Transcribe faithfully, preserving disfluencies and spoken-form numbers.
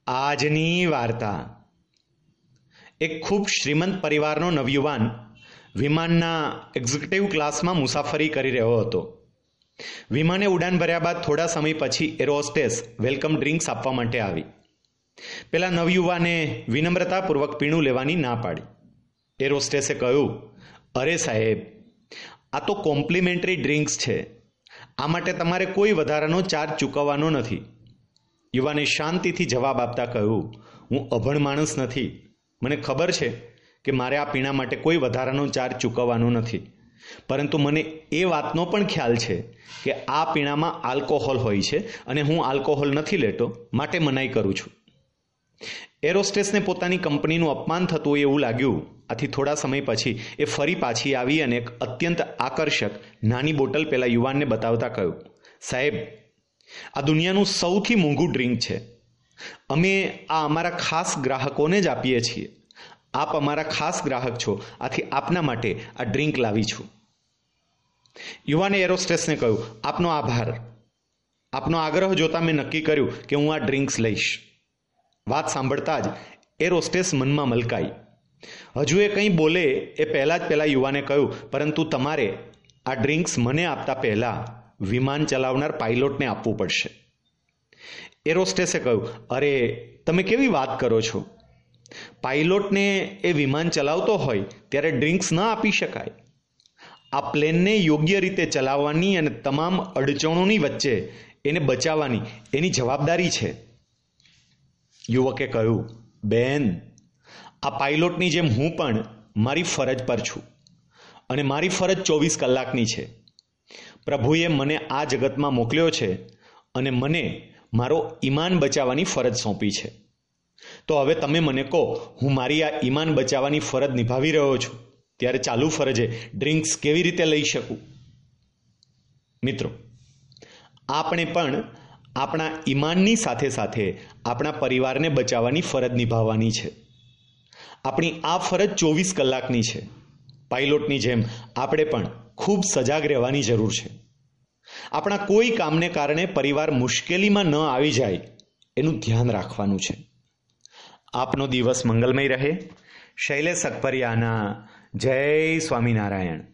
આજની વાર્તા. એક ખૂબ શ્રીમંત પરિવારનો નવયુવાન વિમાનના એક્ઝિક્યુટિવ ક્લાસમાં મુસાફરી કરી રહ્યો હતો. વિમાને ઉડાન ભર્યા બાદ થોડા સમય પછી એરોહોસ્ટેસ વેલકમ ડ્રિંક્સ આપવા માટે આવી. પેલા નવયુવાને વિનમ્રતાપૂર્વક પીણું લેવાની ના પાડી. એરોહોસ્ટેસે કહ્યું, અરે સાહેબ, આ તો કોમ્પ્લિમેન્ટરી ડ્રિંક્સ છે. આ માટે તમારે કોઈ વધારાનો ચાર્જ ચૂકવવાનો નથી. યુવાને શાંતિથી જવાબ આપતા કહ્યું, હું અભણ માણસ નથી. મને ખબર છે કે મારે આ પીણા માટે કોઈ વધારાનો ચાર્જ ચૂકવવાનો નથી, પરંતુ મને એ વાતનો પણ ખ્યાલ છે કે આ પીણામાં આલ્કોહોલ હોય છે અને હું આલ્કોહોલ નથી લેતો, માટે મનાઈ કરું છું. એરોહોસ્ટેસને પોતાની કંપનીનું અપમાન થતું હોય એવું લાગ્યું. આથી થોડા સમય પછી એ ફરી પાછી આવી અને એક અત્યંત આકર્ષક નાની બોટલ પેલા યુવાનને બતાવતા કહ્યું, સાહેબ, આ દુનિયાનું સૌથી મોંઘું ડ્રિંક છે. અમે આ અમારા ખાસ ગ્રાહકોને જ આપીએ છીએ. આપ અમારા ખાસ ગ્રાહક છો, આથી આપના માટે આ ડ્રિંક લાવી છું. યુવાને એરોહોસ્ટેસને કહ્યું, આપનો આભાર. આપનો આગ્રહ જોતા મેં નક્કી કર્યું કે હું આ ડ્રિંક્સ લઈશ. વાત સાંભળતા જ એરોહોસ્ટેસ મનમાં મલકાઈ. હજુ એ કંઈ બોલે એ પહેલાં જ પેલા યુવાને કહ્યું, પરંતુ તમારે આ ડ્રિંક્સ મને આપતા પહેલાં વિમાન ચલાવનાર પાયલોટને આપવું પડશે. એરોહોસ્ટેસે કહ્યું, અરે, તમે કેવી વાત કરો છો? પાયલોટને એ વિમાન ચલાવતો હોય ત્યારે ડ્રિંક્સ ન આપી શકાય. આ પ્લેનને યોગ્ય રીતે ચલાવવાની અને તમામ અડચણોની વચ્ચે એને બચાવવાની એની જવાબદારી છે. યુવકે કહ્યું, બેન, આ પાયલોટની જેમ હું પણ મારી ફરજ પર છું અને મારી ફરજ ચોવીસ કલાકની છે. પ્રભુએ મને આ જગતમાં મોકલ્યો છે અને મને મારો ઈમાન બચાવવાની ફરજ સોંપી છે. તો હવે તમે મને કહો, હું મારી આ ઈમાન બચાવવાની ફરજ નિભાવી રહ્યો છું, ત્યારે ચાલુ ફરજે ડ્રિંક્સ કેવી રીતે લઈ શકું? મિત્રો, આપણે પણ આપણા ઈમાનની સાથે સાથે આપણા પરિવારને બચાવવાની ફરજ નિભાવવાની છે. આપણી આ ફરજ ચોવીસ કલાકની છે. પાયલોટની જેમ આપણે પણ ખૂબ સજાગ રહેવાની જરૂર છે. આપણા કોઈ કામને કારણે પરિવાર મુશ્કેલીમાં ન આવી જાય એનું ધ્યાન રાખવાનું છે. આપનો દિવસ મંગલમય રહે. શૈલેષ અકબરિયાના જય સ્વામિનારાયણ.